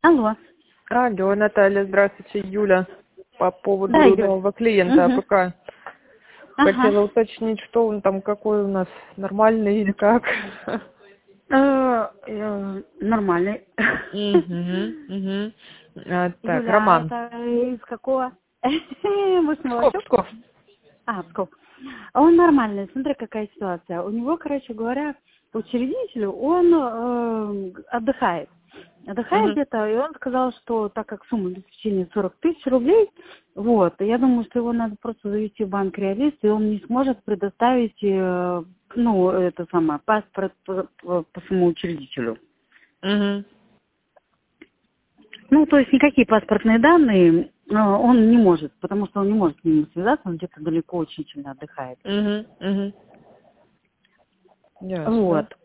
Алло. Алло, Наталья, здравствуйте, Юля. По поводу Да, Юля. нового клиента Угу. АПК. Хотела уточнить, что он там, какой у нас, нормальный или как? Нормальный. Угу. Так, Юля, а Роман. это из какого? Может, Псков, Молочок? Псков. Псков. Он нормальный. Смотри, какая ситуация. У него, короче говоря, учредителю, он отдыхает. Отдыхает Угу. где-то, и он сказал, что так как сумма обеспечения 40 тысяч рублей, вот, я думаю, что его надо просто завести в банк Реалист, и он не сможет предоставить, это самое, паспорт по самоучредителю. Угу. Ну, то есть никакие паспортные данные он не может, потому что он не может с ним связаться, он где-то далеко очень сильно отдыхает. Угу. Вот. Ясно.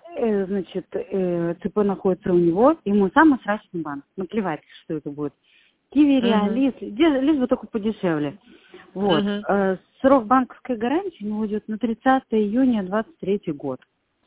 ЦП находится у него, ему самый срочный банк. Наплевать, что это будет. Киви, Угу. Реалист, лишь бы только подешевле. Вот. Угу. Срок банковской гарантии у него идет на 30 июня 23 год.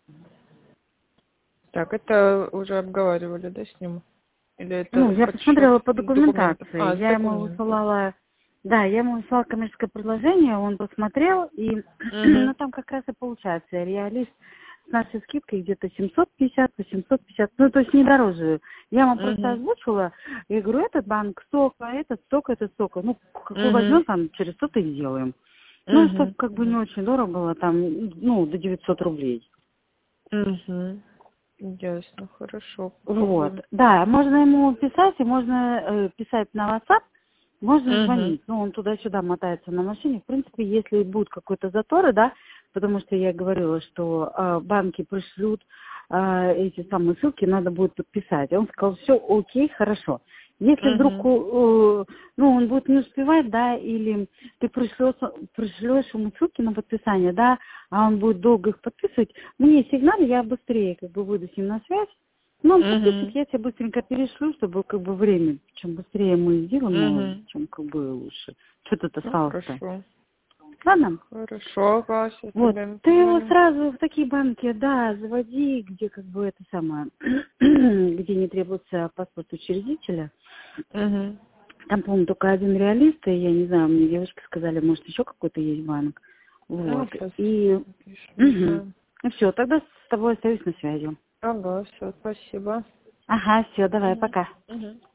Так, это уже обговаривали, да, с ним? Или Ну, это я подсчет посмотрела по документов? документации. С Я ему документов. высылала, коммерческое предложение, он посмотрел, и Угу. там как раз и получается. Реалист с нашей скидкой где-то 750, ну, то есть не дороже. Я ему просто Угу. озвучила, и говорю, этот банк столько, этот столько. Ну, какой Угу. возьмем, там, через 100 и сделаем. Ну, чтобы Угу. как бы не очень дорого было, там, до 900 рублей. Угу. Ясно, хорошо, Вот, попробуем. да, можно ему писать, и можно писать на WhatsApp, можно Угу. звонить. Ну, он туда-сюда мотается на машине. В принципе, если будут какой-то заторы, да, потому что я говорила, что банки пришлют эти самые ссылки, надо будет подписать. И он сказал, все, окей, хорошо. Если вдруг, Угу. он будет не успевать, да, или ты пришлешь ему ссылки на подписание, да, а он будет долго их подписывать, мне сигнал, я быстрее как бы выйду с ним на связь. Ну, он подписывает, Угу. я тебе быстренько перешлю, чтобы как бы время, чем быстрее мы сделаем, Угу. чем как бы лучше. Что тут Ну, осталось-то? хорошо. Ладно? Хорошо, ага, сейчас Вот. тогда ему Ты его позвоню. сразу в такие банки, да, заводи, где как бы это самое, где не требуется паспорт учредителя. Угу. Там, по-моему, только один реалист, и я не знаю, мне девочки сказали, может, еще какой-то есть банк. Ну, Вот. сейчас И напишем, не знаю. все, тогда с тобой остаюсь на связи. Ага, все, спасибо. Ага, все, давай, Угу. пока. Угу.